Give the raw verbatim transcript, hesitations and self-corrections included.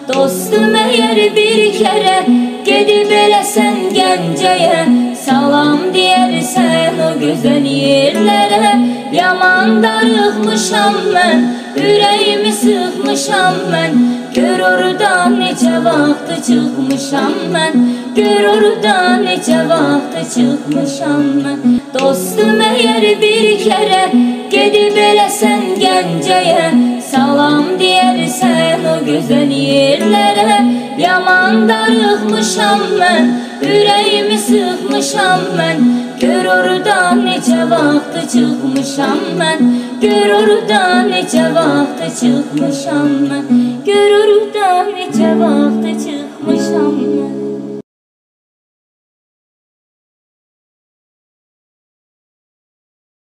Dostum eğer bir kere gedib eləsən Gəncəyə, salam deyərsən o gözəl yerlərə. Yaman darıxmışam mən, ürəyimi sıxmışam mən, gör orada necə vaxtı çıxmışam mən, gör orada necə vaxtı çıxmışam mən. Dostum əgər bir kərə gedib eləsən Gəncəyə, salam deyərsən o gözəl yerlərə. Yaman darıxmışam mən, ürəyimi sıxmışam mən, gör orada necə vaxtı çıxmışam mən, gör orada necə vaxtı çıxmışam mən, gör orada necə vaxtı çıxmışam mən.